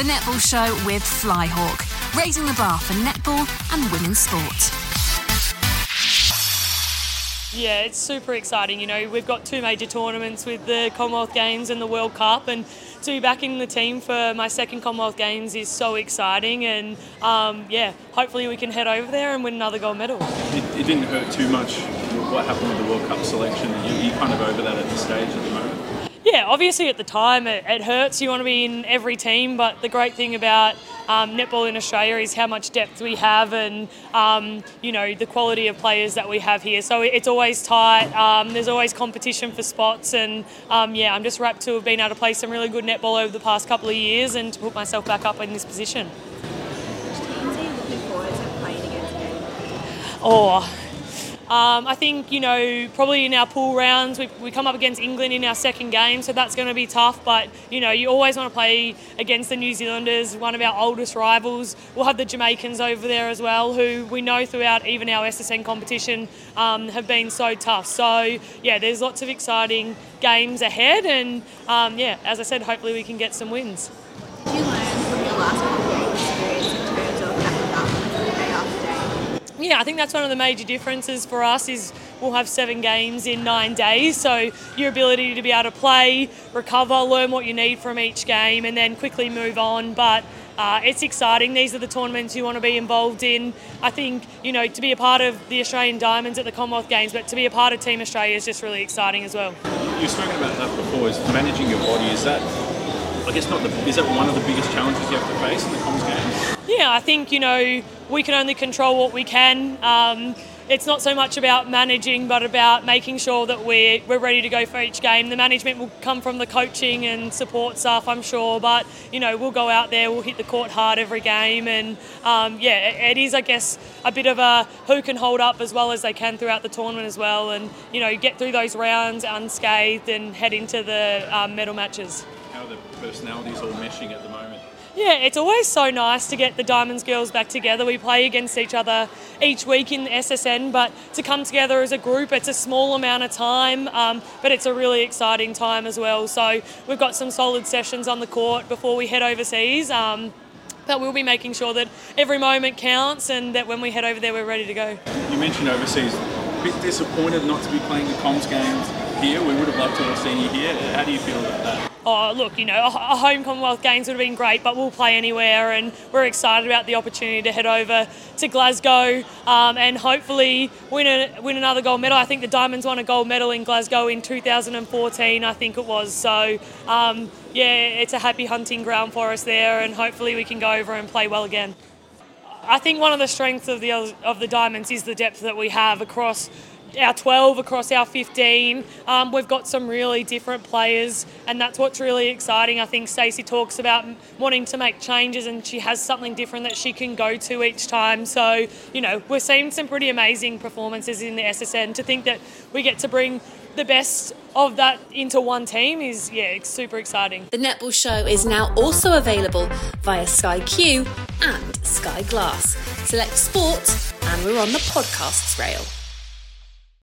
The Netball Show with Flyhawk, raising the bar for netball and women's sport. Yeah, it's super exciting. You know, we've got two major tournaments with the Commonwealth Games and the World Cup, and to be back in the team for my second Commonwealth Games is so exciting. And hopefully we can head over there and win another gold medal. It didn't hurt too much what happened with the World Cup selection. You're kind of over that at this stage at the moment. Yeah, obviously at the time it hurts. You want to be in every team, but the great thing about netball in Australia is how much depth we have and, the quality of players that we have here. So it's always tight. There's always competition for spots and, I'm just rapt to have been able to play some really good netball over the past couple of years and to put myself back up in this position. Which teams are you looking forward to playing against? I think, probably in our pool rounds, we come up against England in our second game, so that's going to be tough. But, you always want to play against the New Zealanders, one of our oldest rivals. We'll have the Jamaicans over there as well, who we know throughout even our SSN competition have been so tough. So, there's lots of exciting games ahead. And, as I said, hopefully we can get some wins. Did you learn from your last couple of games experience in terms of backing up day after day? Yeah, I think that's one of the major differences for us is we'll have 7 games in 9 days. So your ability to be able to play, recover, learn what you need from each game and then quickly move on. But it's exciting. These are the tournaments you want to be involved in. I think, to be a part of the Australian Diamonds at the Commonwealth Games, but to be a part of Team Australia is just really exciting as well. You've spoken about that before, is managing your body. Is that one of the biggest challenges you have to face in the Comms Games? Yeah, I think, we can only control what we can. It's not so much about managing, but about making sure that we're ready to go for each game. The management will come from the coaching and support staff, I'm sure, but, we'll go out there, we'll hit the court hard every game. And, it is, I guess, a bit of a who can hold up as well as they can throughout the tournament as well and, get through those rounds unscathed and head into the medal matches. How are the personalities all meshing at the moment? Yeah, it's always so nice to get the Diamonds girls back together. We play against each other each week in the SSN, but to come together as a group, it's a small amount of time, but it's a really exciting time as well. So we've got some solid sessions on the court before we head overseas, but we'll be making sure that every moment counts and that when we head over there, we're ready to go. You mentioned overseas. A bit disappointed not to be playing the Comms Games here. We would have loved to have seen you here. How do you feel about that? Oh, look, a home Commonwealth Games would have been great, but we'll play anywhere and we're excited about the opportunity to head over to Glasgow and hopefully win another gold medal. I think the Diamonds won a gold medal in Glasgow in 2014, I think it was. So, it's a happy hunting ground for us there and hopefully we can go over and play well again. I think one of the strengths of the Diamonds is the depth that we have across our 12, across our 15. We've got some really different players and that's what's really exciting. I think Stacey talks about wanting to make changes and she has something different that she can go to each time. So, we're seeing some pretty amazing performances in the SSN. To think that we get to bring the best of that into one team is, it's super exciting. The Netball Show is now also available via Sky Q and Sky Glass. Select sport and we're on the podcasts rail.